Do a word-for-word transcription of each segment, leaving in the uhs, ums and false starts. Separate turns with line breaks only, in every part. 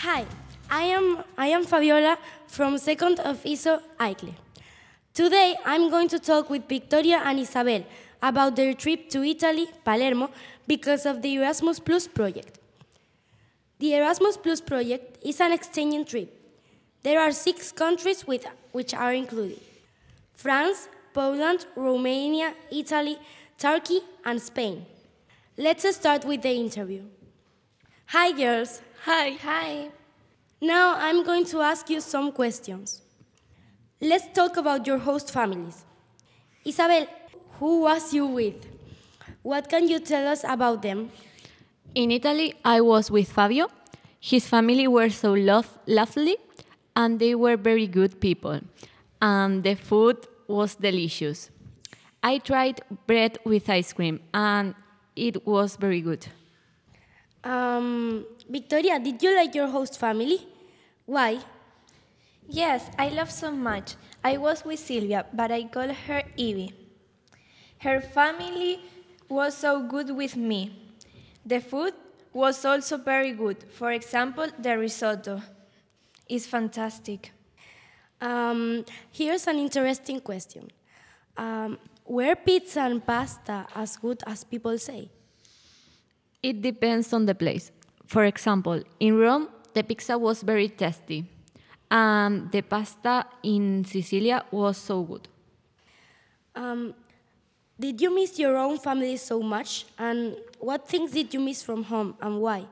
Hi, I am I am Fabiola from second of I S O Aicle. Today I'm going to talk with Victoria and Isabel about their trip to Italy, Palermo, because of the Erasmus Plus project. The Erasmus Plus project is an exchange trip. There are six countries with, which are included: France, Poland, Romania, Italy, Turkey, and Spain. Let's start with the interview. Hi, girls.
Hi.
Hi.
Now I'm going to ask you some questions. Let's talk about your host families. Isabel, who was you with? What can you tell us about them?
In Italy, I was with Fabio. His family were so love- lovely, and they were very good people. And the food was delicious. I tried bread with ice cream, and it was very good.
Um, Victoria, did you like your host family? Why?
Yes, I love so much. I was with Silvia, but I call her Evie. Her family was so good with me. The food was also very good. For example, the risotto is fantastic.
Um, here's an interesting question. Um, were pizza and pasta as good as people say?
It depends on the place. For example, in Rome, the pizza was very tasty, and the pasta in Sicilia was so good.
Um, did you miss your own family so much? And what things did you miss from home and why?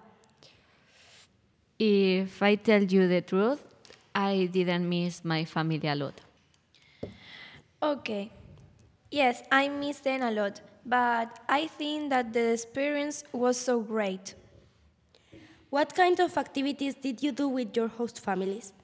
If I tell you the truth, I didn't miss my family a lot.
Okay. Yes, I miss them a lot, but I think that the experience was so great.
What kind of activities did you do with your host families?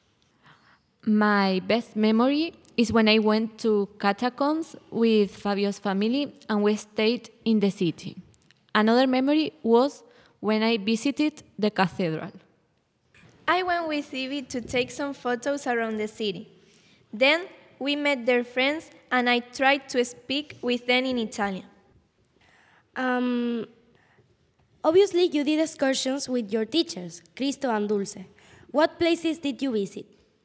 My best memory is when I went to catacombs with Fabio's family and we stayed in the city. Another memory was when I visited the cathedral.
I went with Evie to take some photos around the city. Then we met their friends and I tried to speak with them in Italian.
Um, obviously, you did excursions with your teachers, Cristo and Dulce. What places did you visit?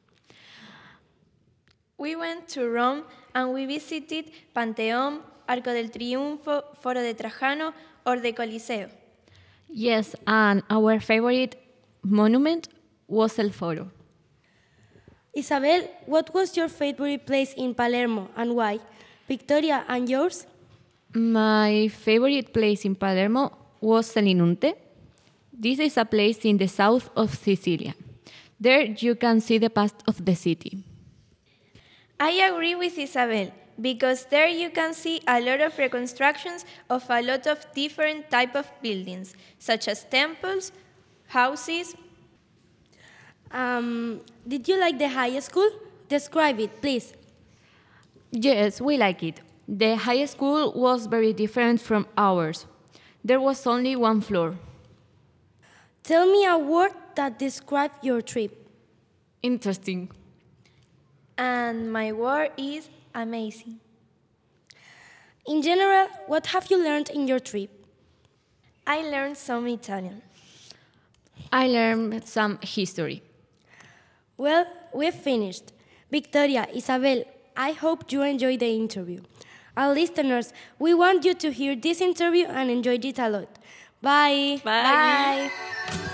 We went to Rome and we visited Panteón, Arco del Triunfo, Foro de Trajano, or the Coliseo.
Yes, and our favorite monument was El Foro.
Isabel, what was your favorite place in Palermo and why? Victoria, and yours?
My favorite place in Palermo was Selinunte. This is a place in the south of Sicilia. There you can see the past of the city.
I agree with Isabel, because there you can see a lot of reconstructions of a lot of different type of buildings, such as temples, houses.
Um, did you like the high school? Describe it, please.
Yes, we like it. The high school was very different from ours. There was only one floor.
Tell me a word that describes your trip.
Interesting.
And my word is amazing.
In general, what have you learned in your trip?
I learned some Italian.
I learned some history.
Well, we've finished. Victoria, Isabel, I hope you enjoyed the interview. Our listeners, we want you to hear this interview and enjoy it a lot. Bye.
Bye.
Bye.